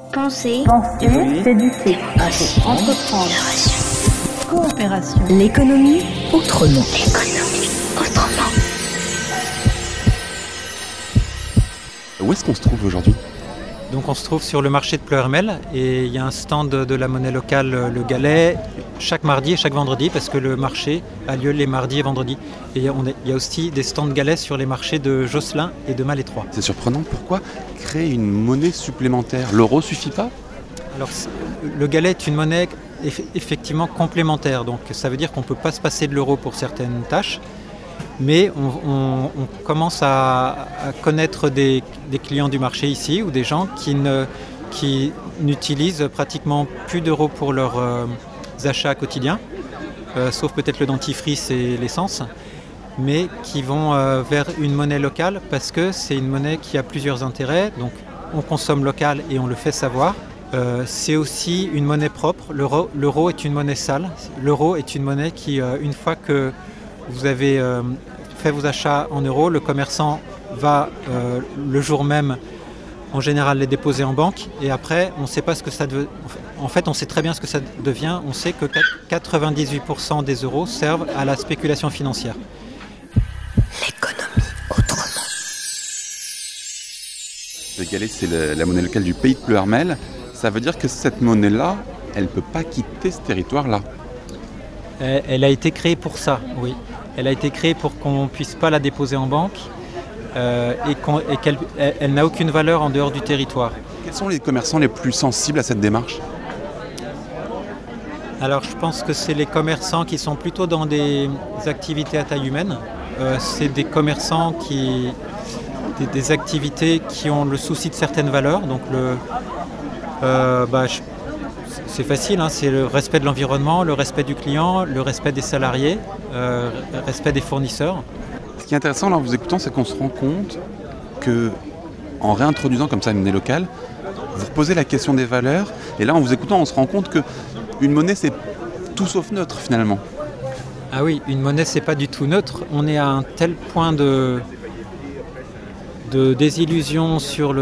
Penser, s'éduquer, entreprendre, coopération. L'économie autrement. Où est-ce qu'on se trouve aujourd'hui ? Donc on se trouve sur le marché de Pleuhermel et il y a un stand de la monnaie locale, le Galet, chaque mardi et chaque vendredi parce que le marché a lieu les mardis et vendredis. Et il y a aussi des stands Galet sur les marchés de Josselin et de Malétroit. C'est surprenant, pourquoi créer une monnaie supplémentaire ? L'euro suffit pas ? Alors le Galet est une monnaie effectivement complémentaire, donc ça veut dire qu'on ne peut pas se passer de l'euro pour certaines tâches. Mais on commence à connaître des clients du marché ici ou des gens qui n'utilisent pratiquement plus d'euros pour leurs achats quotidiens, sauf peut-être le dentifrice et l'essence, mais qui vont vers une monnaie locale parce que c'est une monnaie qui a plusieurs intérêts. Donc on consomme local et on le fait savoir. C'est aussi une monnaie propre. L'euro est une monnaie sale. L'euro est une monnaie qui, une fois que vous avez fait vos achats en euros, le commerçant va le jour même en général les déposer en banque et après on ne sait pas ce que ça devient. En fait on sait très bien ce que ça devient, on sait que 98% des euros servent à la spéculation financière. L'économie autrement. Le Galet, c'est la monnaie locale du pays de Pleuhermel. Ça veut dire que cette monnaie-là, elle ne peut pas quitter ce territoire-là. Elle a été créée pour ça, oui. Elle a été créée pour qu'on ne puisse pas la déposer en banque et qu'elle n'a aucune valeur en dehors du territoire. Quels sont les commerçants les plus sensibles à cette démarche ? Alors je pense que c'est les commerçants qui sont plutôt dans des activités à taille humaine. C'est des commerçants des activités qui ont le souci de certaines valeurs. Donc c'est facile, c'est le respect de l'environnement, le respect du client, le respect des salariés, le respect des fournisseurs. Ce qui est intéressant là, en vous écoutant, c'est qu'on se rend compte que, en réintroduisant comme ça une monnaie locale, vous reposez la question des valeurs. Et là, en vous écoutant, on se rend compte qu'une monnaie, c'est tout sauf neutre finalement. Ah oui, une monnaie, c'est pas du tout neutre. On est à un tel point de désillusion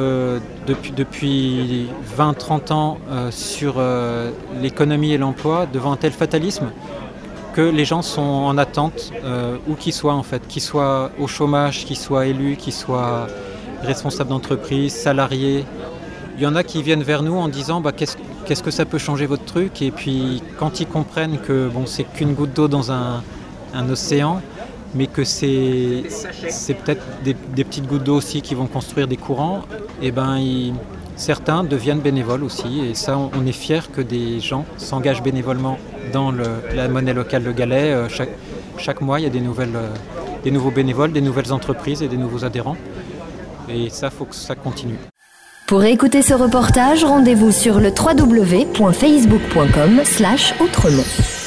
depuis 20-30 ans sur l'économie et l'emploi, devant un tel fatalisme que les gens sont en attente, où qu'ils soient en fait, qu'ils soient au chômage, qu'ils soient élus, qu'ils soient responsables d'entreprise, salariés. Il y en a qui viennent vers nous en disant qu'est-ce que ça peut changer votre truc, et puis quand ils comprennent que c'est qu'une goutte d'eau dans un océan, mais que c'est peut-être des petites gouttes d'eau aussi qui vont construire des courants, et certains deviennent bénévoles aussi. Et ça, on est fiers que des gens s'engagent bénévolement dans la monnaie locale Le Galet. Chaque mois, il y a des nouveaux bénévoles, des nouvelles entreprises et des nouveaux adhérents. Et ça, il faut que ça continue. Pour écouter ce reportage, rendez-vous sur le www.facebook.com/autrement.